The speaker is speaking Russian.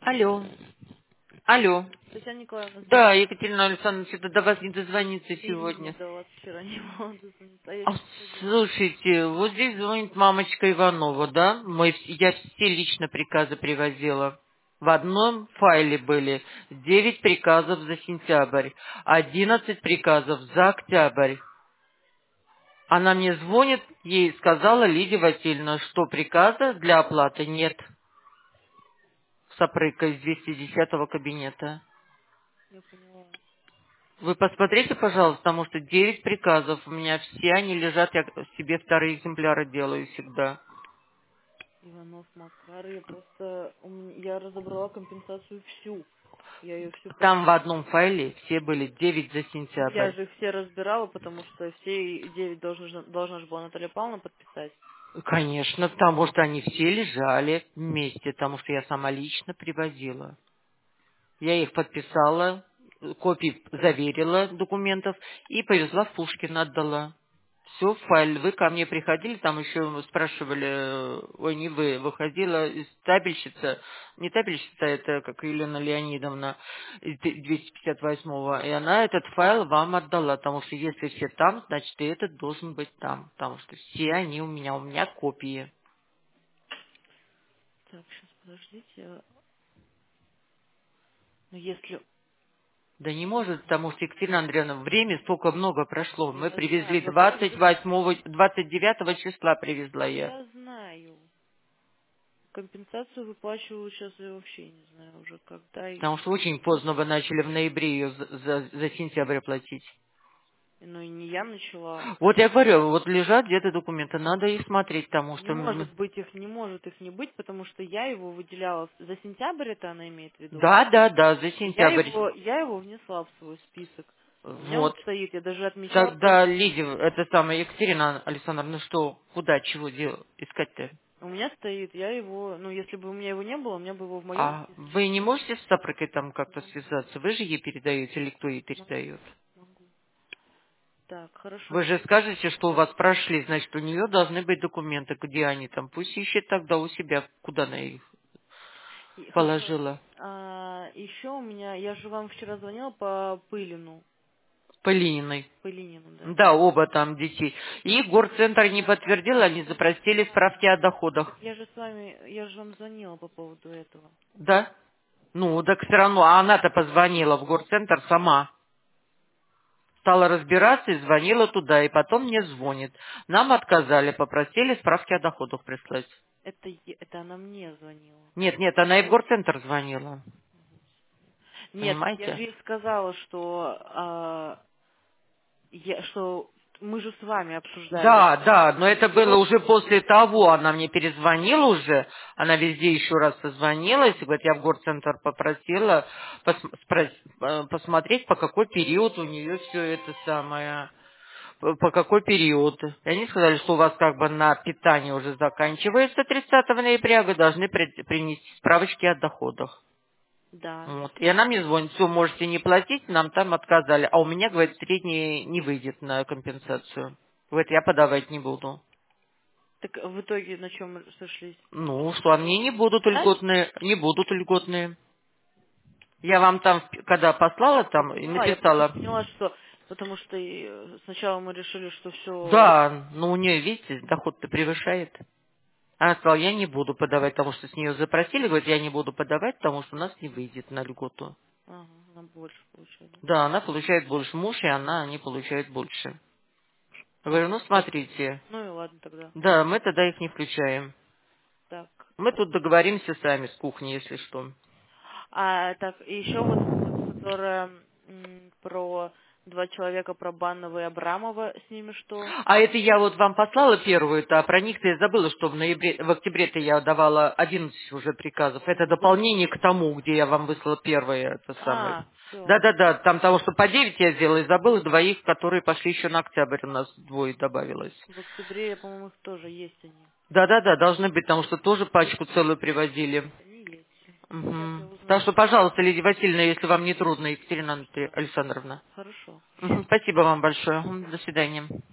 Алло. Алло. Татьяна Николаевна, Да, здравствуйте. Екатерина Александровна, что-то до вас не дозвониться И мне сегодня. до вас вчера не было дозвониться, а я А, сейчас ходила. слушайте, вот здесь звонит мамочка Иванова, да? Я все лично приказы привозила. В одном файле были 9 приказов за сентябрь, 11 приказов за октябрь. Она мне звонит, ей сказала Лидия Васильевна, что приказа для оплаты нет. Сапрыка из 210 кабинета. Я поняла. Вы посмотрите, пожалуйста, потому что 9 приказов. У меня все они лежат, я себе вторые экземпляры делаю всегда. Иванов Макар, я просто... Я разобрала компенсацию всю. Я ее всю Там в прошла. одном файле все были 9 за Ну, я сентябрь. же их все разбирала, потому что все 9 должна же была Наталья Павловна подписать. Конечно, потому что они все лежали вместе, потому что я сама лично привозила. Я их подписала, копии заверила документов и повезла в Пушкин, отдала. Все, файл. Вы ко мне приходили, там еще спрашивали, ой, не вы, выходила из табельщица, не табельщица, это как Елена Леонидовна из 258-го, и она этот файл вам отдала, потому что если все там, значит и этот должен быть там, потому что все они у меня копии. Так, сейчас подождите. Ну, если... Да не может, потому что, Екатерина Андреевна, время столько много прошло. Мы Я привезли знаю, но вы... 28-го, 29 числа привезла я. Я знаю. Компенсацию выплачиваю сейчас я вообще не знаю уже когда Потому и... что очень поздно вы начали в ноябре ее за сентябрь платить. Ну и не я начала. Вот я говорю, вот лежат где-то документы, надо их смотреть, потому Не что... может быть их, не может их не быть, потому что я его выделяла за сентябрь, это она имеет в виду. Да, да, да, за сентябрь. Я его внесла в свой список. У меня он Вот. стоит, я даже отмечала Тогда, даже. Лидия, это самое, Екатерина Александровна, ну что, куда, чего делать, искать-то? У меня стоит, я его, ну если бы у меня его не было, у меня бы его в моем А списке. вы не можете с Сапрыкой там как-то Могу, связаться? Вы же ей передаете или кто ей могу, передает? могу. Так, хорошо. Вы же скажете, что у вас прошли, значит, у нее должны быть документы, где они там. Пусть ищет тогда у себя, куда она их Хорошо. положила. Еще у меня, я же вам вчера звонила по Пылину, Пылининой. Пылинину, да. Да, оба там детей. И горцентр не подтвердил, они запросили справки о доходах. Так я же с вами, я же вам звонила по поводу этого. Да? Ну, так все равно, а она-то позвонила в горцентр сама. Стала разбираться и звонила туда, и потом мне звонит. Нам отказали, попросили справки о доходах прислать. Это она мне звонила. Нет, нет, она и в горцентр звонила. Нет, я Понимаете? же ей сказала, что, что мы же с вами обсуждали. Да, да, но это было Что уже после того, она мне перезвонила уже, она везде еще раз созвонилась, и говорит, я в горцентр попросила посмотреть, по какой период у нее все это самое, по какой период. И они сказали, что у вас как бы на питание уже заканчивается 30 ноября, вы должны принести справочки о доходах. да. Вот. И она мне звонит, все, можете не платить, нам там отказали. А у меня, говорит, средний не выйдет на компенсацию. Говорит, я подавать не буду. Так в итоге на чем сошлись? Ну, что они не будут Дальше? льготные, не будут льготные. Я вам там, когда послала, Я там и поняла, я просто написала. поняла, что потому что сначала мы решили, что все. Да, но у нее, видите, доход-то превышает. Она сказала, я не буду подавать, потому что с нее запросили. Говорит, я не буду подавать, потому что у нас не выйдет на льготу. Ага, она больше получает. Да, она получает больше муж, и она не получает больше. Говорю, ну смотрите. Ну и ладно тогда. Да, мы тогда их не включаем. Так. Мы тут договоримся сами с кухни, если что. Так, и еще вот эта вот, которая про два человека, про Баннова и Абрамова, с ними что? А это я вот вам послала первую-то, а про них-то я забыла, что в октябре-то я давала 11 уже приказов. Это дополнение к тому, где я вам выслала первое, это самое. Все. Да-да-да, там того, что по 9 я сделала, и забыла двоих, которые пошли еще на октябрь, у нас двое добавилось. В октябре, по-моему, их тоже есть они. Да-да-да, должны быть, потому что тоже пачку целую привозили. Они есть. Сейчас я Мгм. Так узнаю. что, пожалуйста, Лидия Васильевна, если вам не трудно, Екатерина Александровна. Хорошо. Мгм. Спасибо вам большое. До свидания.